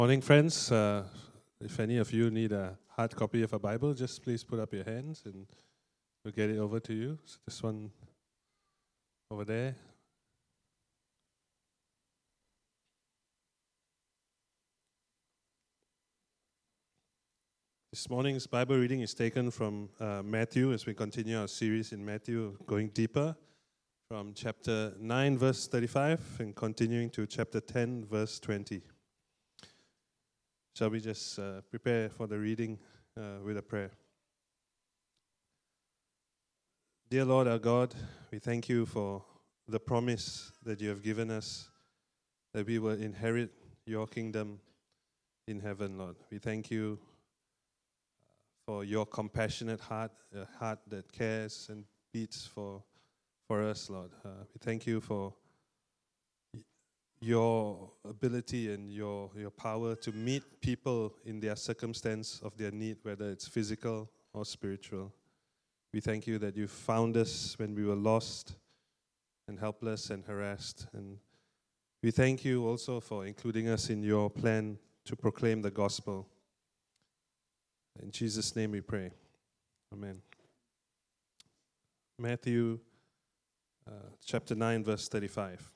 Morning, friends. If any of you need a hard copy of a Bible, just please put up your hands and we'll get it over to you. So this one over there. This morning's Bible reading is taken from Matthew as we continue our series in Matthew, going deeper from chapter 9, verse 35 and continuing to chapter 10, verse 20. Shall we just prepare for the reading with a prayer? Dear Lord our God, we thank you for the promise that you have given us that we will inherit your kingdom in heaven, Lord. We thank you for your compassionate heart, a heart that cares and beats for us, Lord. We thank you for your ability and your power to meet people in their circumstance of their need, whether it's physical or spiritual. We thank you that you found us when we were lost and helpless and harassed. And we thank you also for including us in your plan to proclaim the gospel. In Jesus' name we pray. Amen. Matthew chapter 9, verse 35.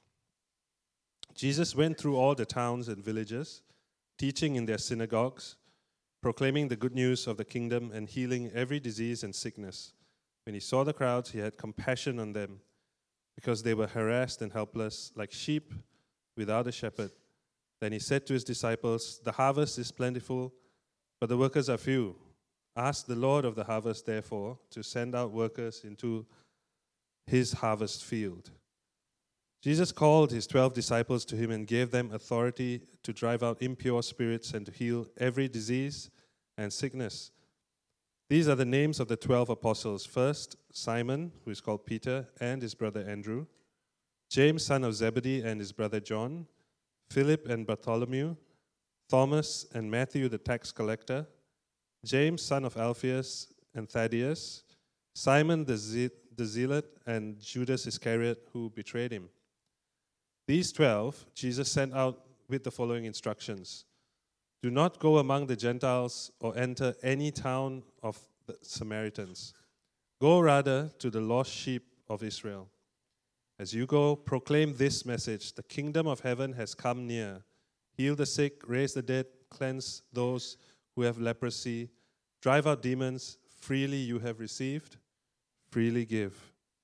Jesus went through all the towns and villages, teaching in their synagogues, proclaiming the good news of the kingdom and healing every disease and sickness. When he saw the crowds, he had compassion on them because they were harassed and helpless, like sheep without a shepherd. Then he said to his disciples, "The harvest is plentiful, but the workers are few. Ask the Lord of the harvest, therefore, to send out workers into his harvest field." Jesus called his 12 disciples to him and gave them authority to drive out impure spirits and to heal every disease and sickness. These are the names of the 12 apostles. First, Simon, who is called Peter, and his brother Andrew. James, son of Zebedee, and his brother John. Philip and Bartholomew. Thomas and Matthew, the tax collector. James, son of Alphaeus and Thaddeus. Simon the Zealot, and Judas Iscariot, who betrayed him. These 12, Jesus sent out with the following instructions. Do not go among the Gentiles or enter any town of the Samaritans. Go rather to the lost sheep of Israel. As you go, proclaim this message: the kingdom of heaven has come near. Heal the sick, raise the dead, cleanse those who have leprosy, drive out demons. Freely you have received, freely give.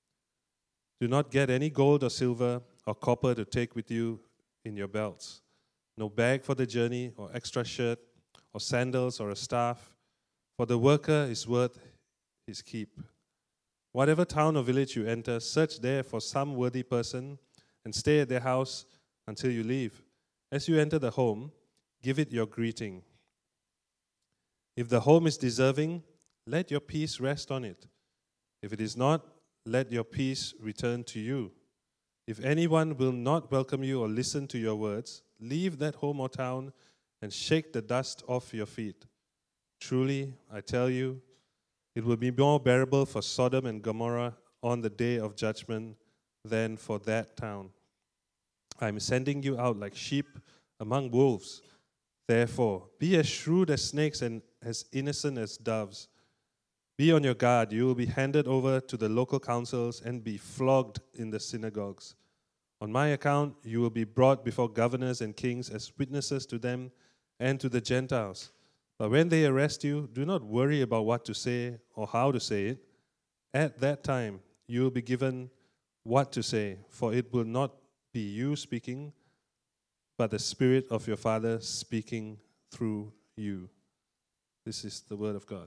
Do not get any gold or silver or copper to take with you in your belts. No bag for the journey, or extra shirt, or sandals, or a staff, for the worker is worth his keep. Whatever town or village you enter, search there for some worthy person and stay at their house until you leave. As you enter the home, give it your greeting. If the home is deserving, let your peace rest on it. If it is not, let your peace return to you. If anyone will not welcome you or listen to your words, leave that home or town and shake the dust off your feet. Truly, I tell you, it will be more bearable for Sodom and Gomorrah on the day of judgment than for that town. I am sending you out like sheep among wolves. Therefore, be as shrewd as snakes and as innocent as doves. Be on your guard. You will be handed over to the local councils and be flogged in the synagogues. On my account, you will be brought before governors and kings as witnesses to them and to the Gentiles. But when they arrest you, do not worry about what to say or how to say it. At that time, you will be given what to say, for it will not be you speaking, but the Spirit of your Father speaking through you. This is the word of God.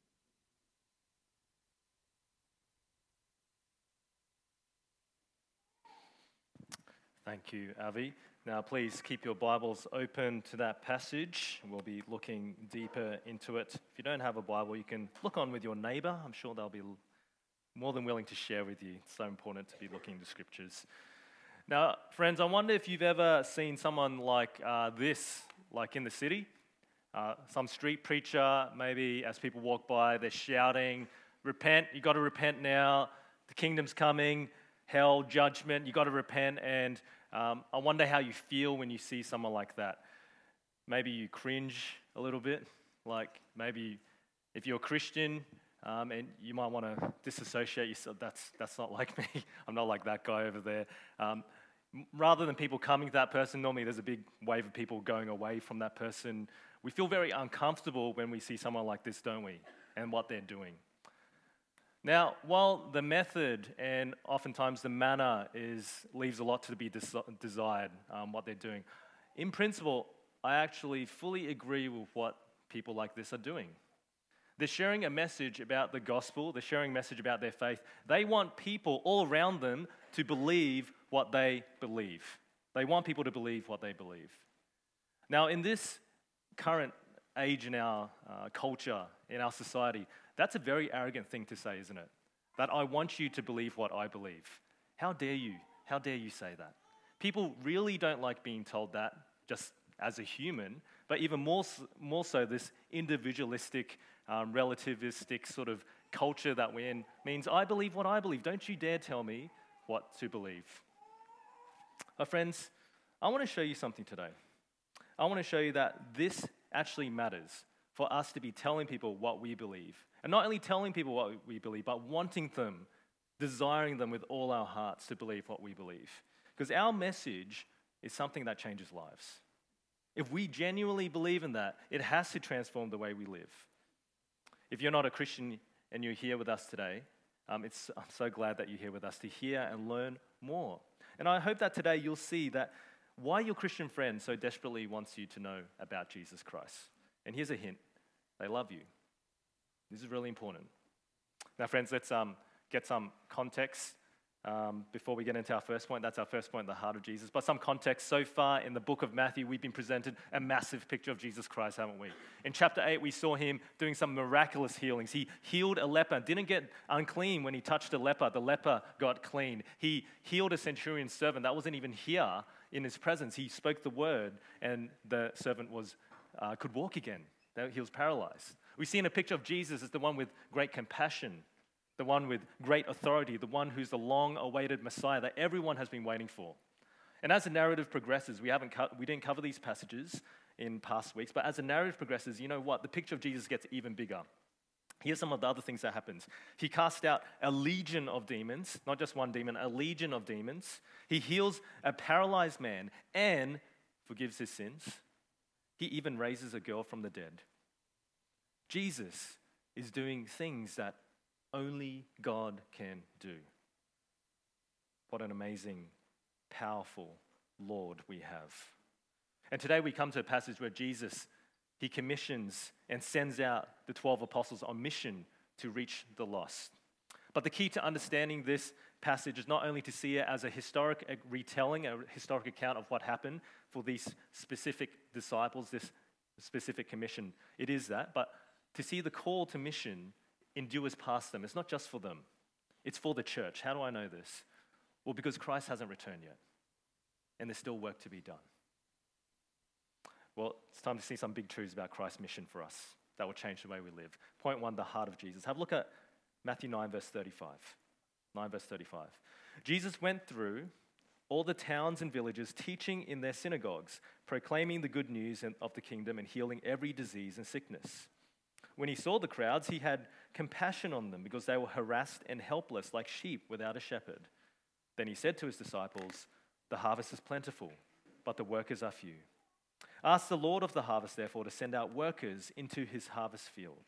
Thank you, Avi. Now, please keep your Bibles open to that passage. We'll be looking deeper into it. If you don't have a Bible, you can look on with your neighbor. I'm sure they'll be more than willing to share with you. It's so important to be looking to scriptures. Now, friends, I wonder if you've ever seen someone like this, like in the city. Some street preacher, maybe as people walk by, they're shouting, "Repent, you got to repent now. The kingdom's coming. Hell, judgment, you got to repent." And I wonder how you feel when you see someone like that. maybe you cringe a little bit. Like maybe if you're a Christian and you might want to disassociate yourself, that's not like me. I'm not like that guy over there. Rather than people coming to that person, normally there's a big wave of people going away from that person. We feel very uncomfortable when we see someone like this, don't we? And what they're doing. Now, while the method and oftentimes the manner leaves a lot to be desired, what they're doing, in principle, I actually fully agree with what people like this are doing. They're sharing a message about the gospel. They're sharing a message about their faith. They want people all around them to believe what they believe. They want people to believe what they believe. Now, in this current age in our culture, in our society, that's a very arrogant thing to say, isn't it? That I want you to believe what I believe. How dare you? How dare you say that? People really don't like being told that just as a human, but even more so this individualistic, relativistic sort of culture that we're in means I believe what I believe. Don't you dare tell me what to believe. My friends, I want to show you something today. I want to show you that this actually matters for us to be telling people what we believe. And not only telling people what we believe, but wanting them, desiring them with all our hearts to believe what we believe. Because our message is something that changes lives. If we genuinely believe in that, it has to transform the way we live. If you're not a Christian and you're here with us today, I'm so glad that you're here with us to hear and learn more. And I hope that today you'll see that why your Christian friend so desperately wants you to know about Jesus Christ. And here's a hint. They love you. This is really important. Now, friends, let's get some context before we get into our first point. That's our first point, the heart of Jesus. But some context. So far in the book of Matthew, we've been presented a massive picture of Jesus Christ, haven't we? In chapter 8, we saw him doing some miraculous healings. He healed a leper, didn't get unclean when he touched a leper. The leper got clean. He healed a centurion's servant that wasn't even here in his presence. He spoke the word, and the servant could walk again. He was paralyzed. We see in a picture of Jesus as the one with great compassion, the one with great authority, the one who's the long-awaited Messiah that everyone has been waiting for. And as the narrative progresses, we didn't cover these passages in past weeks, but as the narrative progresses, you know what? The picture of Jesus gets even bigger. Here's some of the other things that happens. He casts out a legion of demons, not just one demon, a legion of demons. He heals a paralyzed man and forgives his sins. He even raises a girl from the dead. Jesus is doing things that only God can do. What an amazing, powerful Lord we have. And today we come to a passage where Jesus, he commissions and sends out the 12 apostles on mission to reach the lost. But the key to understanding this passage is not only to see it as a historic retelling, a historic account of what happened for these specific disciples, this specific commission. It is that, but to see the call to mission endures past them. It's not just for them. It's for the church. How do I know this? Well, because Christ hasn't returned yet, and there's still work to be done. Well, it's time to see some big truths about Christ's mission for us that will change the way we live. Point 1, the heart of Jesus. Have a look at Matthew 9, verse 35. 9, verse 35. Jesus went through all the towns and villages, teaching in their synagogues, proclaiming the good news of the kingdom and healing every disease and sickness. When he saw the crowds, he had compassion on them because they were harassed and helpless like sheep without a shepherd. Then he said to his disciples, "The harvest is plentiful, but the workers are few. Ask the Lord of the harvest, therefore, to send out workers into his harvest field."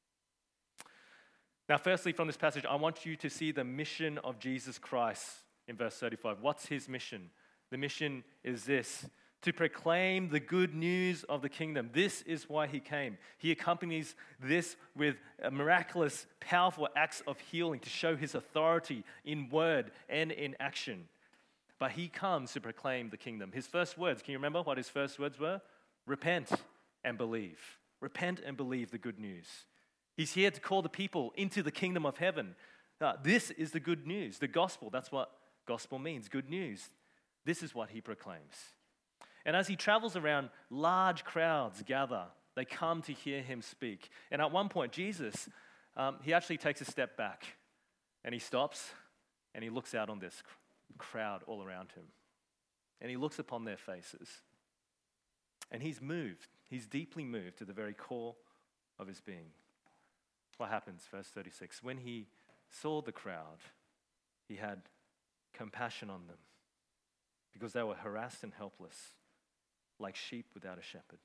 Now, firstly, from this passage, I want you to see the mission of Jesus Christ in verse 35. What's his mission? The mission is this: to proclaim the good news of the kingdom. This is why he came. He accompanies this with miraculous, powerful acts of healing to show his authority in word and in action. But he comes to proclaim the kingdom. His first words, can you remember what his first words were? Repent and believe. Repent and believe the good news. He's here to call the people into the kingdom of heaven. This is the good news, the gospel. That's what gospel means, good news. This is what he proclaims. And as he travels around, large crowds gather. They come to hear him speak. And at one point, Jesus, he actually takes a step back and he stops and he looks out on this crowd all around him. And he looks upon their faces and he's moved. He's deeply moved to the very core of his being. What happens? Verse 36. When he saw the crowd, he had compassion on them because they were harassed and helpless, like sheep without a shepherd.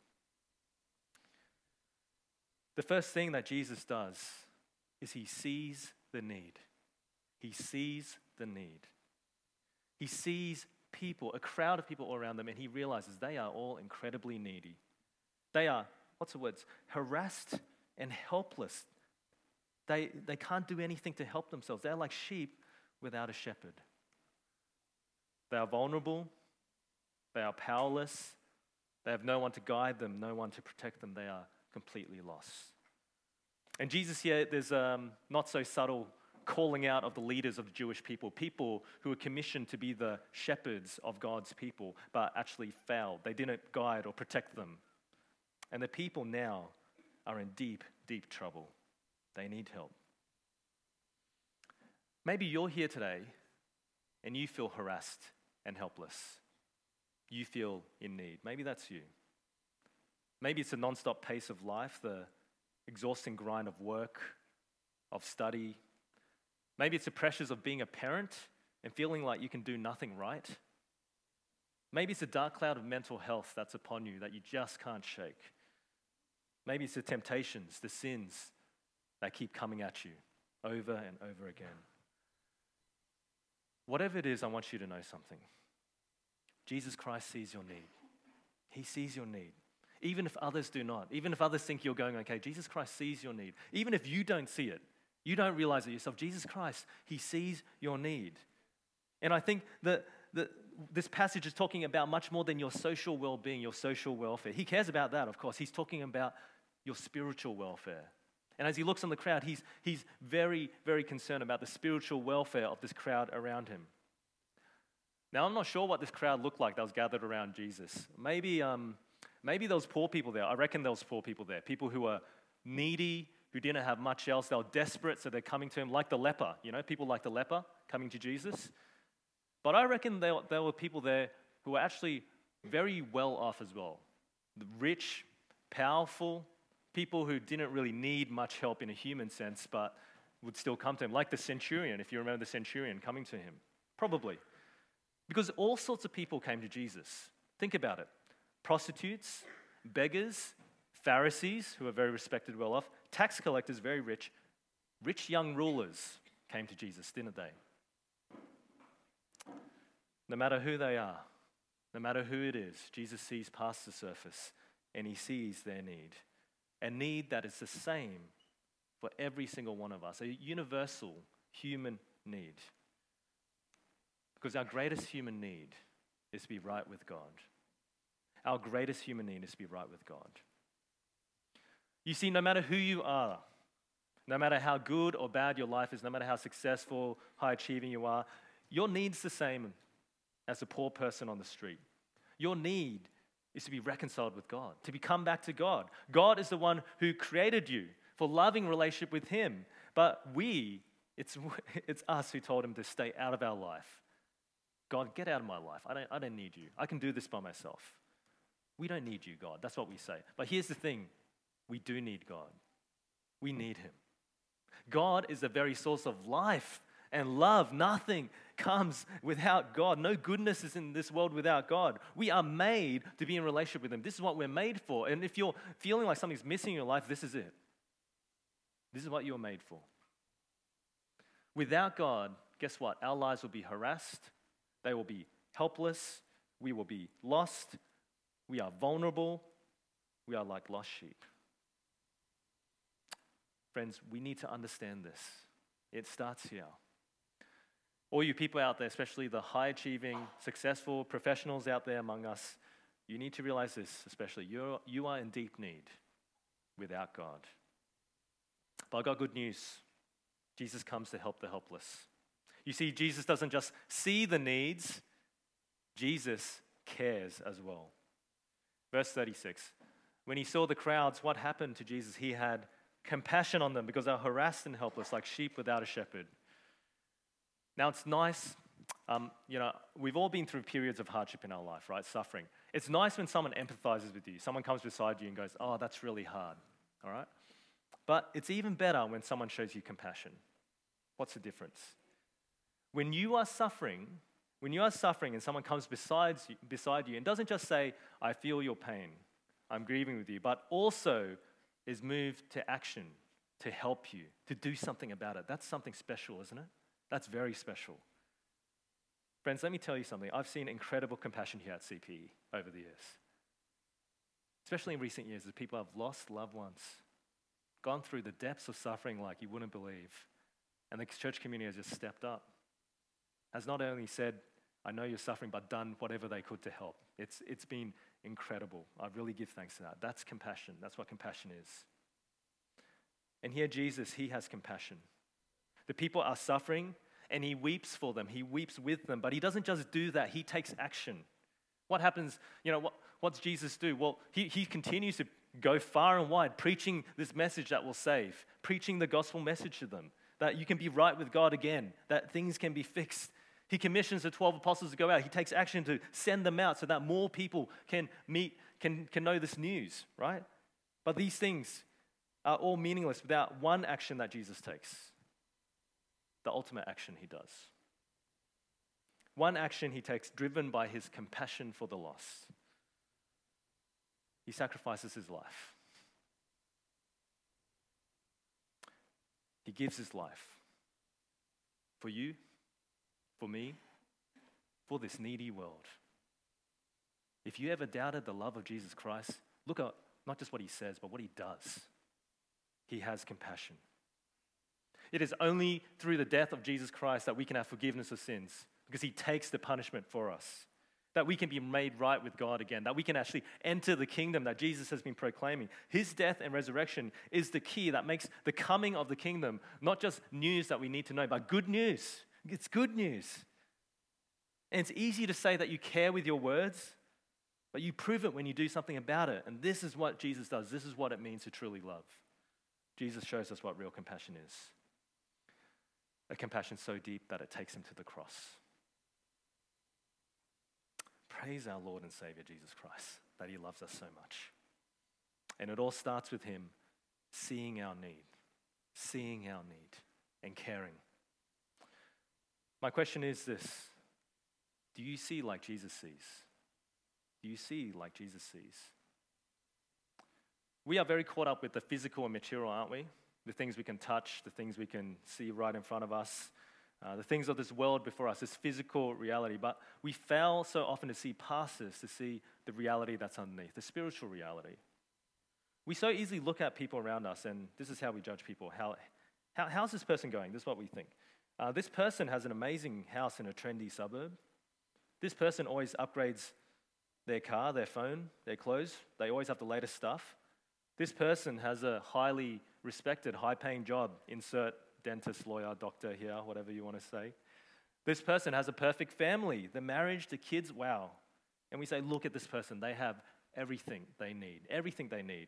The first thing that Jesus does is he sees the need. He sees the need. He sees people, a crowd of people all around them, and he realizes they are all incredibly needy. They are, harassed and helpless. They can't do anything to help themselves. They're like sheep without a shepherd. They are vulnerable. They are powerless. They have no one to guide them, no one to protect them. They are completely lost. And Jesus here, there's not so subtle calling out of the leaders of the Jewish people who were commissioned to be the shepherds of God's people, but actually failed. They didn't guide or protect them. And the people now are in deep, deep trouble. They need help. Maybe you're here today and you feel harassed and helpless. You feel in need. Maybe that's you. Maybe it's a non-stop pace of life, the exhausting grind of work, of study. Maybe it's the pressures of being a parent and feeling like you can do nothing right. Maybe it's a dark cloud of mental health that's upon you that you just can't shake. Maybe it's the temptations, the sins that keep coming at you over and over again. Whatever it is, I want you to know something. Jesus Christ sees your need. He sees your need. Even if others do not, even if others think you're going okay, Jesus Christ sees your need. Even if you don't see it, you don't realize it yourself, Jesus Christ, he sees your need. And I think that this passage is talking about much more than your social well-being, your social welfare. He cares about that, of course. He's talking about your spiritual welfare. And as he looks on the crowd, he's very, very concerned about the spiritual welfare of this crowd around him. Now, I'm not sure what this crowd looked like that was gathered around Jesus. Maybe there was poor people there. I reckon there was poor people there. People who were needy, who didn't have much else. They were desperate, so they're coming to him like the leper. You know, people like the leper coming to Jesus. But I reckon there were people there who were actually very well off as well. The rich, powerful, people who didn't really need much help in a human sense, but would still come to him. Like the centurion, if you remember the centurion coming to him. Probably. Because all sorts of people came to Jesus. Think about it. Prostitutes, beggars, Pharisees, who are very respected, well off, tax collectors, very rich young rulers came to Jesus, didn't they? No matter who they are, no matter who it is, Jesus sees past the surface and he sees their need. A need that is the same for every single one of us, a universal human need. Because our greatest human need is to be right with God. Our greatest human need is to be right with God. You see, no matter who you are, no matter how good or bad your life is, no matter how successful, high achieving you are, your need's the same as a poor person on the street. Your need is to be reconciled with God, to come back to God. God is the one who created you for loving relationship with him. But it's us who told him to stay out of our life. God, get out of my life. I don't need you. I can do this by myself. We don't need you, God. That's what we say. But here's the thing. We do need God. We need him. God is the very source of life and love. Nothing comes without God. No goodness is in this world without God. We are made to be in relationship with him. This is what we're made for. And if you're feeling like something's missing in your life, this is it. This is what you're made for. Without God, guess what? Our lives will be harassed. They will be helpless. We will be lost. We are vulnerable. We are like lost sheep. Friends, we need to understand this. It starts here. All you people out there, especially the high-achieving, successful professionals out there among us, you need to realize this, especially. You are in deep need without God. But I've got good news. Jesus comes to help the helpless. You see, Jesus doesn't just see the needs, Jesus cares as well. Verse 36, when he saw the crowds, what happened to Jesus? He had compassion on them because they were harassed and helpless like sheep without a shepherd. Now it's nice We've all been through periods of hardship in our life, right? Suffering. It's nice when someone empathizes with you. Someone comes beside you and goes, oh, that's really hard, all right? But it's even better when someone shows you compassion. What's the difference? When you are suffering and someone comes beside you and doesn't just say, I feel your pain, I'm grieving with you, but also is moved to action to help you, to do something about it. That's something special, isn't it? That's very special. Friends, let me tell you something. I've seen incredible compassion here at CPE over the years. Especially in recent years as people have lost loved ones, gone through the depths of suffering like you wouldn't believe. And the church community has just stepped up. Has not only said, I know you're suffering, but done whatever they could to help. It's been incredible. I really give thanks to that. That's compassion. That's what compassion is. And here Jesus, he has compassion. The people are suffering, and he weeps for them. He weeps with them, but he doesn't just do that. He takes action. What happens, what's Jesus do? Well, he continues to go far and wide, preaching this message that will save, preaching the gospel message to them, that you can be right with God again, that things can be fixed. He commissions the 12 apostles to go out. He takes action to send them out so that more people can know this news, right? But these things are all meaningless without one action that Jesus takes. The ultimate action he does. One action he takes driven by his compassion for the lost. He sacrifices his life. He gives his life for you, for me, for this needy world. If you ever doubted the love of Jesus Christ, look at not just what he says, but what he does. He has compassion. It is only through the death of Jesus Christ that we can have forgiveness of sins, because he takes the punishment for us, that we can be made right with God again, that we can actually enter the kingdom that Jesus has been proclaiming. His death and resurrection is the key that makes the coming of the kingdom not just news that we need to know, but good news. It's good news. And it's easy to say that you care with your words, but you prove it when you do something about it. And this is what Jesus does. This is what it means to truly love. Jesus shows us what real compassion is. A compassion so deep that it takes him to the cross. Praise our Lord and Savior Jesus Christ, that he loves us so much. And it all starts with him seeing our need, and caring. My question is this: do you see like Jesus sees? Do you see like Jesus sees? We are very caught up with the physical and material, aren't we? The things we can touch, the things we can see right in front of us, the things of this world before us, this physical reality. But we fail so often to see past this, to see the reality that's underneath, the spiritual reality. We so easily look at people around us, and this is how we judge people. How's this person going? This is what we think. This person has an amazing house in a trendy suburb. This person always upgrades their car, their phone, their clothes. They always have the latest stuff. This person has a highly respected, high-paying job. Insert dentist, lawyer, doctor here, whatever you want to say. This person has a perfect family. The marriage, the kids, wow. And we say, look at this person. They have everything they need. Everything they need.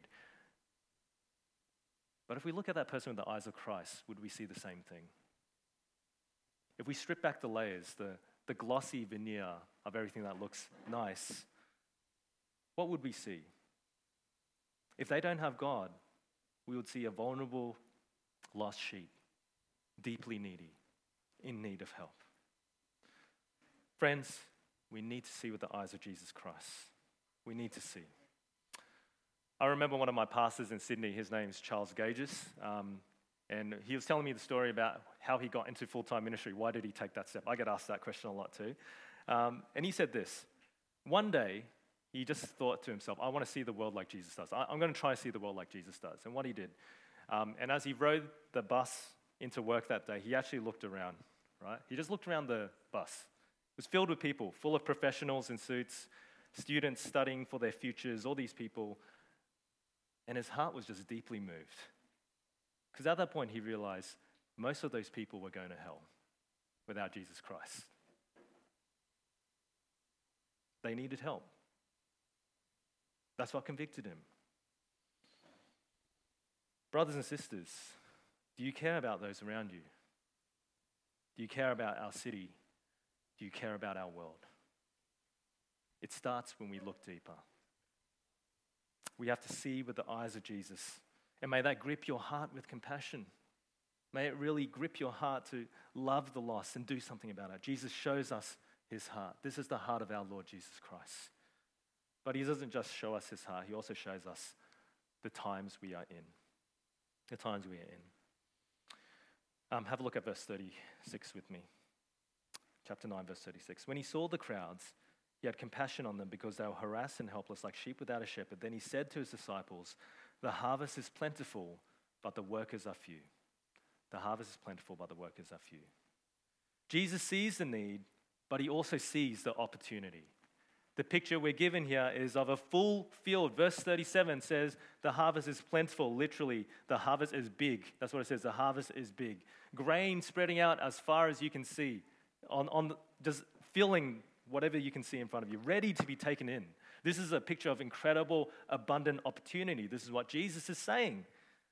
But if we look at that person with the eyes of Christ, would we see the same thing? If we strip back the layers, the glossy veneer of everything that looks nice, what would we see? If they don't have God, we would see a vulnerable, lost sheep, deeply needy, in need of help. Friends, we need to see with the eyes of Jesus Christ. We need to see. I remember one of my pastors in Sydney, his name's Charles Gages, and he was telling me the story about how he got into full-time ministry. Why did he take that step? I get asked that question a lot too. And he said this: one day, he just thought to himself, I want to see the world like Jesus does. I'm going to try to see the world like Jesus does. And what he did, and as he rode the bus into work that day, he actually looked around, right? He just looked around the bus. It was filled with people, full of professionals in suits, students studying for their futures, all these people. And his heart was just deeply moved. Because at that point, he realized most of those people were going to hell without Jesus Christ. They needed help. That's what convicted him. Brothers and sisters, do you care about those around you? Do you care about our city? Do you care about our world? It starts when we look deeper. We have to see with the eyes of Jesus. And may that grip your heart with compassion. May it really grip your heart to love the lost and do something about it. Jesus shows us his heart. This is the heart of our Lord Jesus Christ. But he doesn't just show us his heart, he also shows us the times we are in. The times we are in. Have a look at verse 36 with me. Chapter 9, verse 36. When he saw the crowds, he had compassion on them because they were harassed and helpless like sheep without a shepherd. Then he said to his disciples, the harvest is plentiful, but the workers are few. The harvest is plentiful, but the workers are few. Jesus sees the need, but he also sees the opportunity. The picture we're given here is of a full field. Verse 37 says the harvest is plentiful. Literally, the harvest is big. That's what it says. The harvest is big. Grain spreading out as far as you can see, just filling whatever you can see in front of you, ready to be taken in. This is a picture of incredible, abundant opportunity. This is what Jesus is saying.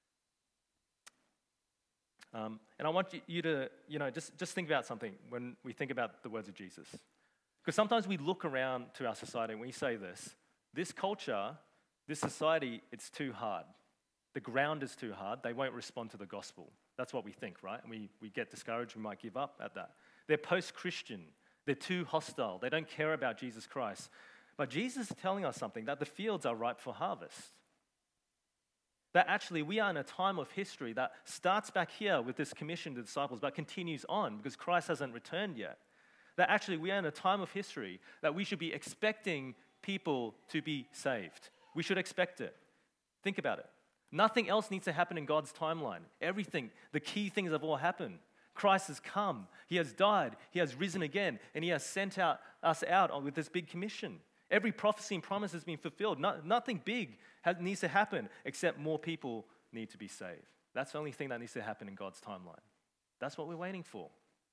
And I want you to, just think about something when we think about the words of Jesus. Because sometimes we look around to our society and we say this culture, this society, it's too hard. The ground is too hard. They won't respond to the gospel. That's what we think, right? And we get discouraged. We might give up at that. They're post-Christian. They're too hostile. They don't care about Jesus Christ. But Jesus is telling us something, that the fields are ripe for harvest. That actually we are in a time of history that starts back here with this commission to the disciples, but continues on because Christ hasn't returned yet. That actually we are in a time of history that we should be expecting people to be saved. We should expect it. Think about it. Nothing else needs to happen in God's timeline. Everything, the key things have all happened. Christ has come. He has died. He has risen again. And he has sent us out with this big commission. Every prophecy and promise has been fulfilled. Nothing big needs to happen except more people need to be saved. That's the only thing that needs to happen in God's timeline. That's what we're waiting for.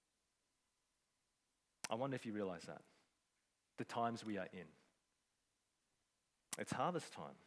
I wonder if you realize that. The times we are in. It's harvest time.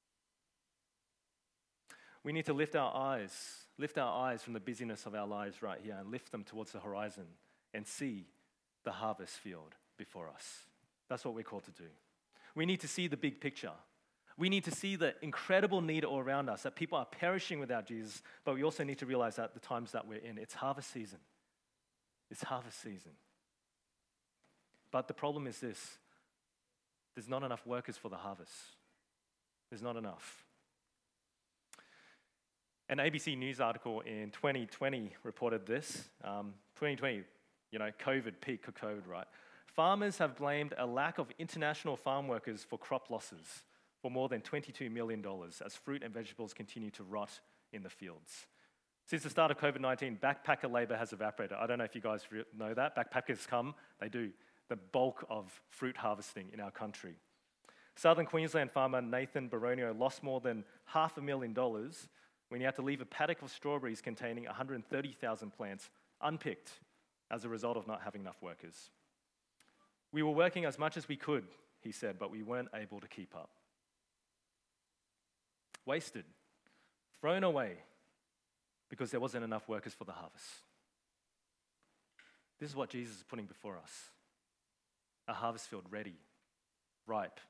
We need to lift our eyes from the busyness of our lives right here and lift them towards the horizon and see the harvest field before us. That's what we're called to do. We need to see the big picture. We need to see the incredible need all around us, that people are perishing without Jesus, but we also need to realize that the times that we're in, it's harvest season. It's harvest season. But the problem is this: there's not enough workers for the harvest. There's not enough. An ABC News article in 2020 reported this. 2020, COVID, peak of COVID, right? Farmers have blamed a lack of international farm workers for crop losses for more than $22 million as fruit and vegetables continue to rot in the fields. Since the start of COVID-19, backpacker labor has evaporated. I don't know if you guys know that. Backpackers come, they do the bulk of fruit harvesting in our country. Southern Queensland farmer Nathan Baronio lost more than $500,000 when he had to leave a paddock of strawberries containing 130,000 plants unpicked as a result of not having enough workers. We were working as much as we could, he said, but we weren't able to keep up. Wasted, thrown away, because there wasn't enough workers for the harvest. This is what Jesus is putting before us. A harvest field ready, ripe.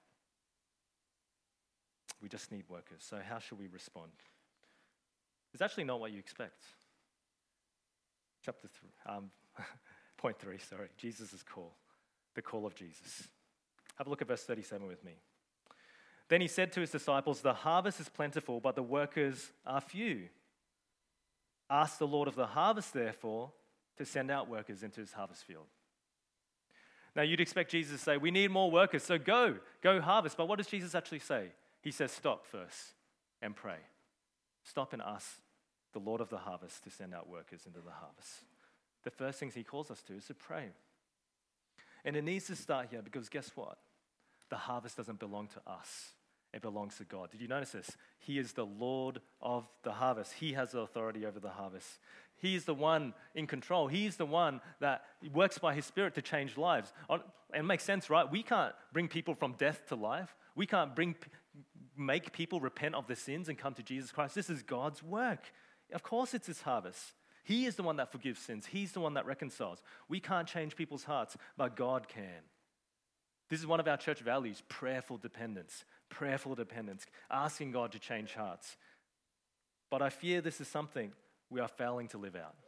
We just need workers. So how should we respond? It's actually not what you expect. Point 3, Jesus' call. The call of Jesus. Have a look at verse 37 with me. Then he said to his disciples, the harvest is plentiful, but the workers are few. Ask the Lord of the harvest, therefore, to send out workers into his harvest field. Now, you'd expect Jesus to say, we need more workers, so go harvest. But what does Jesus actually say? He says, stop first and pray. Stop and ask the Lord of the harvest to send out workers into the harvest. The first things he calls us to is to pray. And it needs to start here because guess what? The harvest doesn't belong to us. It belongs to God. Did you notice this? He is the Lord of the harvest. He has the authority over the harvest. He is the one in control. He is the one that works by his Spirit to change lives. And it makes sense, right? We can't bring people from death to life. We can't make people repent of their sins and come to Jesus Christ. This is God's work. Of course it's his harvest. He is the one that forgives sins. He's the one that reconciles. We can't change people's hearts, but God can. This is one of our church values, prayerful dependence, asking God to change hearts. But I fear this is something we are failing to live out.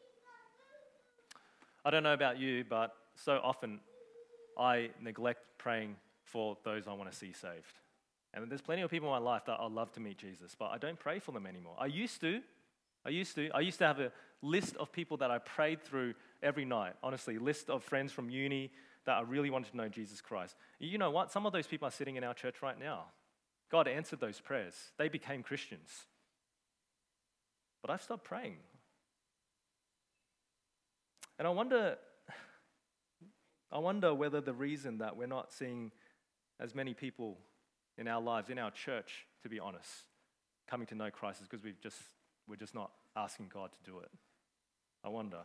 I don't know about you, but so often I neglect praying for those I want to see saved. And there's plenty of people in my life that I'd love to meet Jesus, but I don't pray for them anymore. I used to have a list of people that I prayed through every night. Honestly, a list of friends from uni that I really wanted to know Jesus Christ. You know what? Some of those people are sitting in our church right now. God answered those prayers. They became Christians. But I've stopped praying. And I wonder whether the reason that we're not seeing as many people in our lives, in our church, to be honest, coming to know Christ is because we're just not asking God to do it. I wonder.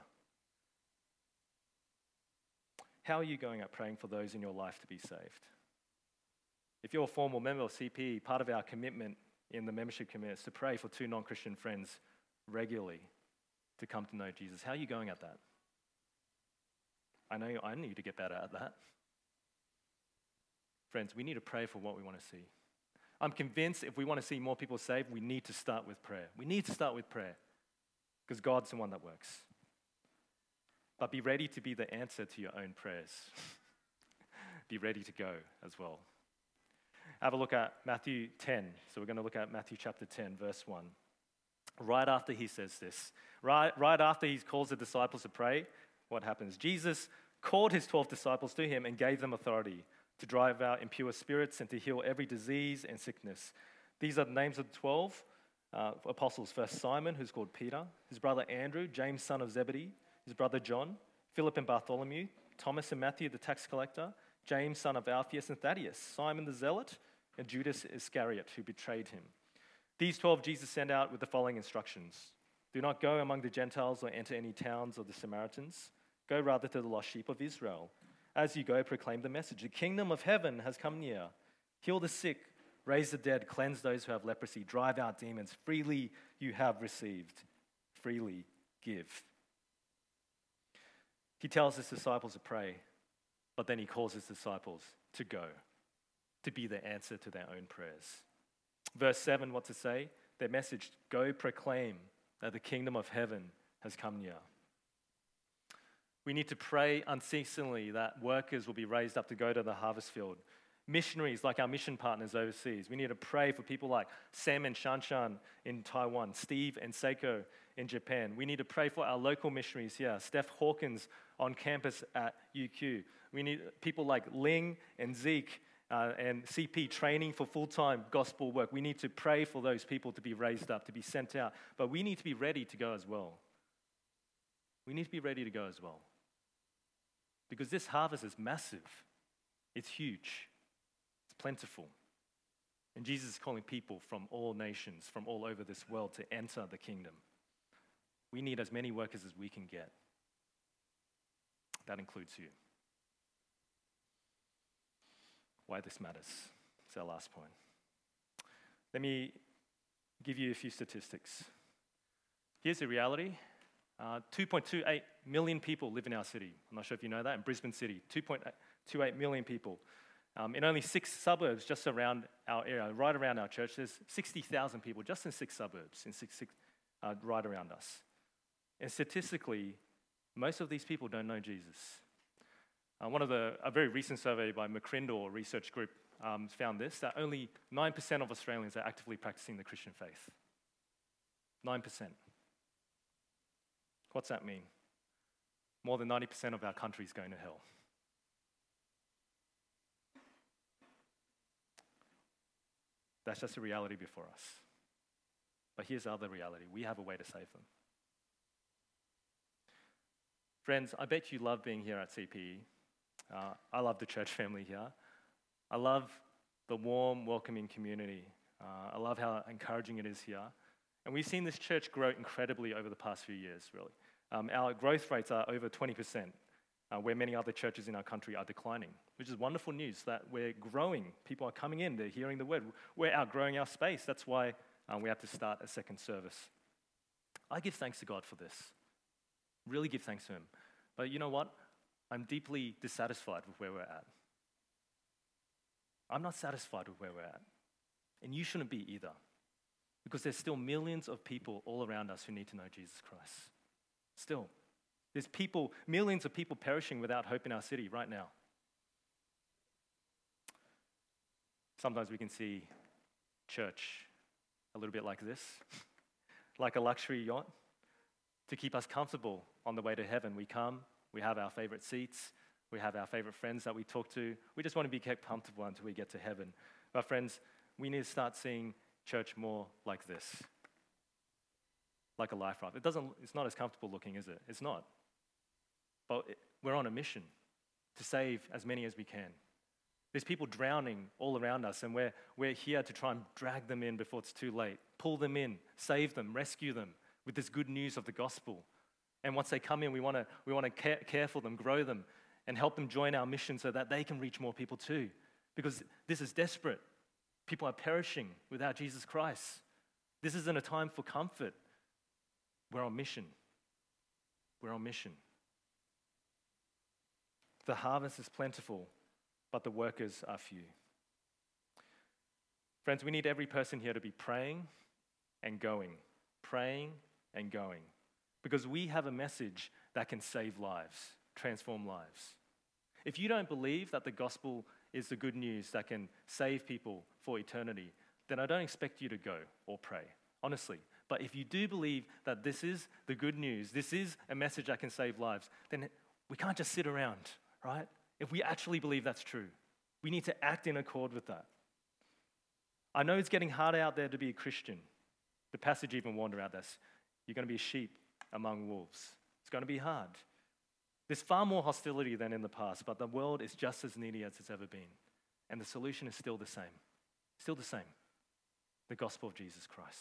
How are you going at praying for those in your life to be saved? If you're a formal member of CPE, part of our commitment in the membership commitment is to pray for 2 non-Christian friends regularly to come to know Jesus. How are you going at that? I know I need to get better at that. Friends, we need to pray for what we want to see. I'm convinced if we want to see more people saved, we need to start with prayer. We need to start with prayer because God's the one that works. But be ready to be the answer to your own prayers. Be ready to go as well. Have a look at Matthew 10. So we're going to look at Matthew chapter 10, verse 1. Right after he says this, right after he calls the disciples to pray, what happens? Jesus called his 12 disciples to him and gave them authority to drive out impure spirits and to heal every disease and sickness. These are the names of the 12 apostles. First, Simon, who's called Peter, his brother Andrew, James, son of Zebedee, his brother John, Philip and Bartholomew, Thomas and Matthew, the tax collector, James, son of Alphaeus and Thaddeus, Simon the Zealot, and Judas Iscariot, who betrayed him. These 12 Jesus sent out with the following instructions. Do not go among the Gentiles or enter any towns of the Samaritans. Go rather to the lost sheep of Israel. As you go, proclaim the message. The kingdom of heaven has come near. Heal the sick, raise the dead, cleanse those who have leprosy, drive out demons. Freely you have received, freely give. He tells his disciples to pray, but then he calls his disciples to go, to be the answer to their own prayers. Verse 7, what to say? Their message, go proclaim that the kingdom of heaven has come near. We need to pray unceasingly that workers will be raised up to go to the harvest field. Missionaries, like our mission partners overseas, we need to pray for people like Sam and Shanshan in Taiwan, Steve and Seiko in Japan. We need to pray for our local missionaries here, Steph Hawkins on campus at UQ. We need people like Ling and Zeke and CP training for full-time gospel work. We need to pray for those people to be raised up, to be sent out. But we need to be ready to go as well. We need to be ready to go as well. Because this harvest is massive. It's huge. It's plentiful. And Jesus is calling people from all nations, from all over this world to enter the kingdom. We need as many workers as we can get. That includes you. Why this matters. It's our last point. Let me give you a few statistics. Here's the reality. 2.28 million people live in our city. I'm not sure if you know that. In Brisbane City, 2.28 million people. In only 6 suburbs just around our area, right around our church, there's 60,000 people just in 6 suburbs, right around us. And statistically, most of these people don't know Jesus. A very recent survey by McCrindle Research Group found this, that only 9% of Australians are actively practicing the Christian faith. 9%. What's that mean? More than 90% of our country is going to hell. That's just a reality before us. But here's the other reality. We have a way to save them. Friends, I bet you love being here at CPE. I love the church family here. I love the warm, welcoming community. I love how encouraging it is here. And we've seen this church grow incredibly over the past few years, really. Our growth rates are over 20%, where many other churches in our country are declining, which is wonderful news that we're growing. People are coming in, they're hearing the word. We're outgrowing our space. That's why we have to start a second service. I give thanks to God for this. Really give thanks to him. But you know what? I'm deeply dissatisfied with where we're at. I'm not satisfied with where we're at. And you shouldn't be either. Because there's still millions of people all around us who need to know Jesus Christ. Still. There's millions of people perishing without hope in our city right now. Sometimes we can see church a little bit like this, like a luxury yacht. To keep us comfortable on the way to heaven, we come, we have our favorite seats, we have our favorite friends that we talk to. We just want to be kept comfortable until we get to heaven. But friends, we need to start seeing church more like this, like a life raft. It's not as comfortable looking, is it? It's not. But we're on a mission to save as many as we can. There's people drowning all around us, and we're here to try and drag them in before it's too late, pull them in, save them, rescue them with this good news of the gospel. And once they come in, we want to care for them, grow them, and help them join our mission so that they can reach more people too. Because this is desperate. People are perishing without Jesus Christ. This isn't a time for comfort. We're on mission. We're on mission. The harvest is plentiful, but the workers are few. Friends, we need every person here to be praying and going. Praying and going. Because we have a message that can save lives, transform lives. If you don't believe that the gospel is the good news that can save people for eternity, then I don't expect you to go or pray, honestly. But if you do believe that this is the good news, this is a message that can save lives, then we can't just sit around, right? If we actually believe that's true, we need to act in accord with that. I know it's getting harder out there to be a Christian. The passage even warned about this. You're going to be sheep among wolves. It's going to be hard. There's far more hostility than in the past, but the world is just as needy as it's ever been. And the solution is still the same. Still the same. The gospel of Jesus Christ.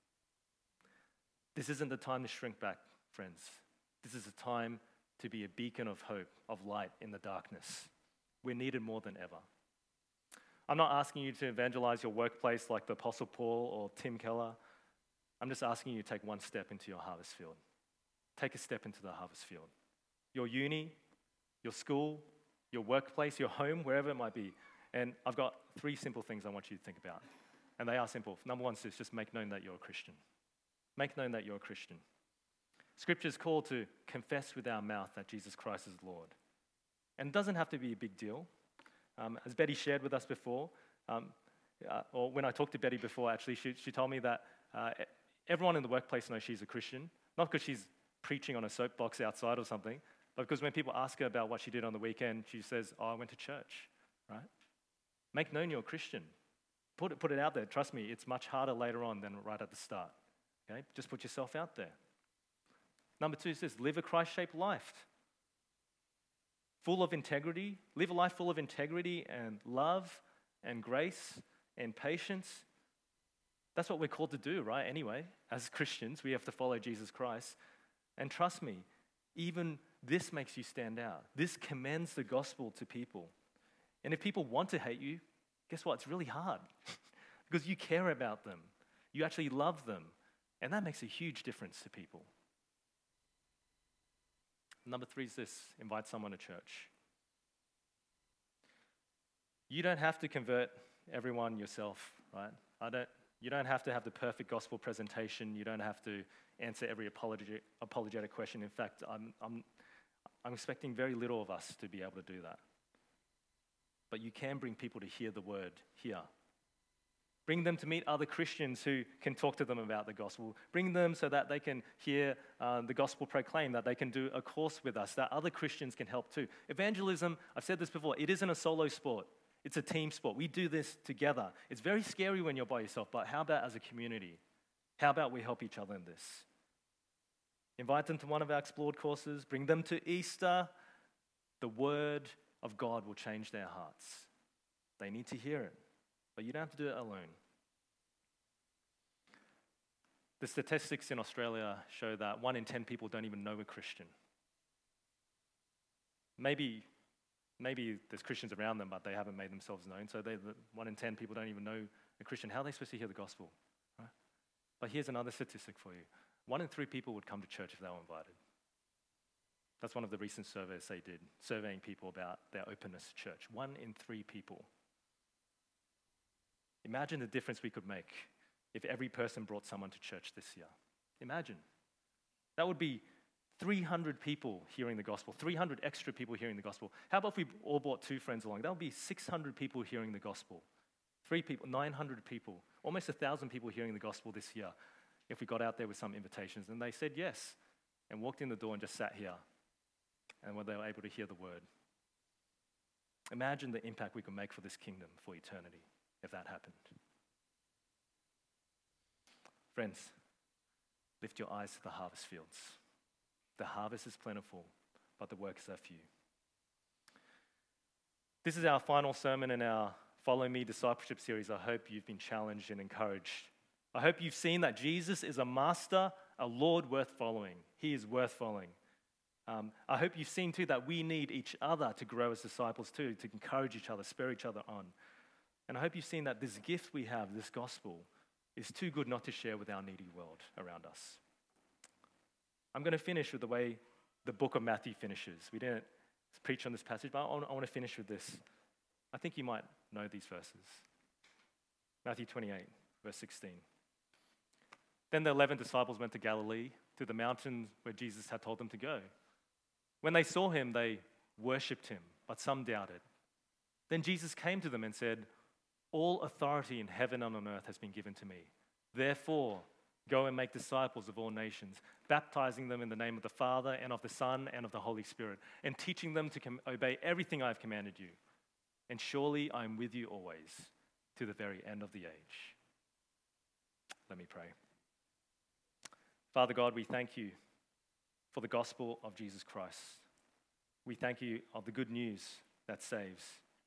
This isn't the time to shrink back, friends. This is a time to be a beacon of hope, of light in the darkness. We're needed more than ever. I'm not asking you to evangelize your workplace like the Apostle Paul or Tim Keller. I'm just asking you to take one step into your harvest field. Take a step into the harvest field. Your uni, your school, your workplace, your home, wherever it might be. And I've got 3 simple things I want you to think about. And they are simple. Number 1 is just make known that you're a Christian. Make known that you're a Christian. Scripture is called to confess with our mouth that Jesus Christ is Lord. And it doesn't have to be a big deal. As Betty shared with us before, or when I talked to Betty before, actually, she told me that everyone in the workplace knows she's a Christian. Not because she's preaching on a soapbox outside or something, but because when people ask her about what she did on the weekend, she says, "Oh, I went to church," right? Make known you're a Christian. Put it out there. Trust me, it's much harder later on than right at the start. Okay? Just put yourself out there. Number 2 is this: live a Christ-shaped life. Full of integrity. Live a life full of integrity and love and grace and patience. That's what we're called to do, right? Anyway, as Christians, we have to follow Jesus Christ. And trust me, even this makes you stand out. This commends the gospel to people. And if people want to hate you, guess what? It's really hard because you care about them. You actually love them. And that makes a huge difference to people. Number 3 is this: invite someone to church. You don't have to convert everyone yourself, right? You don't have to have the perfect gospel presentation. You don't have to answer every apologetic question. In fact, I'm expecting very little of us to be able to do that. But you can bring people to hear the word here. Bring them to meet other Christians who can talk to them about the gospel. Bring them so that they can hear the gospel proclaimed, that they can do a course with us, that other Christians can help too. Evangelism, I've said this before, it isn't a solo sport. It's a team sport. We do this together. It's very scary when you're by yourself, but how about as a community? How about we help each other in this? Invite them to one of our explored courses. Bring them to Easter. The word of God will change their hearts. They need to hear it, but you don't have to do it alone. The statistics in Australia show that 1 in 10 people don't even know a Christian. Maybe there's Christians around them, but they haven't made themselves known. So 1 in 10 people don't even know a Christian. How are they supposed to hear the gospel? Right? But here's another statistic for you. 1 in 3 people would come to church if they were invited. That's one of the recent surveys they did, surveying people about their openness to church. 1 in 3 people. Imagine the difference we could make if every person brought someone to church this year. Imagine. That would be 300 people hearing the gospel, 300 extra people hearing the gospel. How about if we all brought 2 friends along? That would be 600 people hearing the gospel. 3 people, 900 people, almost 1,000 people hearing the gospel this year if we got out there with some invitations. And they said yes and walked in the door and just sat here and when they were able to hear the word. Imagine the impact we could make for this kingdom for eternity if that happened. Friends, lift your eyes to the harvest fields. The harvest is plentiful, but the workers are few. This is our final sermon in our Follow Me discipleship series. I hope you've been challenged and encouraged. I hope you've seen that Jesus is a master, a Lord worth following. He is worth following. I hope you've seen too that we need each other to grow as disciples too, to encourage each other, spur each other on. And I hope you've seen that this gift we have, this gospel, is too good not to share with our needy world around us. I'm going to finish with the way the book of Matthew finishes. We didn't preach on this passage, but I want to finish with this. I think you might know these verses. Matthew 28, verse 16. Then the 11 disciples went to Galilee, to the mountain where Jesus had told them to go. When they saw him, they worshipped him, but some doubted. Then Jesus came to them and said, "All authority in heaven and on earth has been given to me. Therefore, go and make disciples of all nations, baptizing them in the name of the Father and of the Son and of the Holy Spirit, and teaching them to obey everything I have commanded you. And surely I am with you always, to the very end of the age." Let me pray. Father God, we thank you for the gospel of Jesus Christ. We thank you of the good news that saves.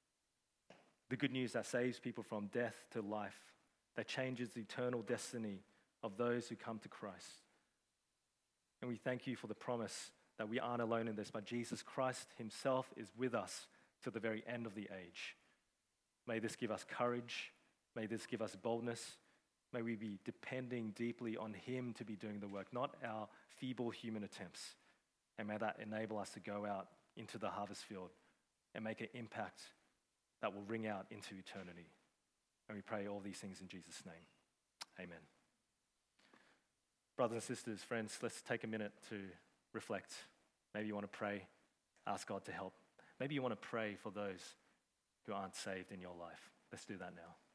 The good news that saves people from death to life, that changes the eternal destiny of those who come to Christ. And we thank you for the promise that we aren't alone in this, but Jesus Christ himself is with us till the very end of the age. May this give us courage. May this give us boldness. May we be depending deeply on him to be doing the work, not our feeble human attempts. And may that enable us to go out into the harvest field and make an impact that will ring out into eternity. And we pray all these things in Jesus' name. Amen. Brothers and sisters, friends, let's take a minute to reflect. Maybe you want to pray, ask God to help. Maybe you want to pray for those who aren't saved in your life. Let's do that now.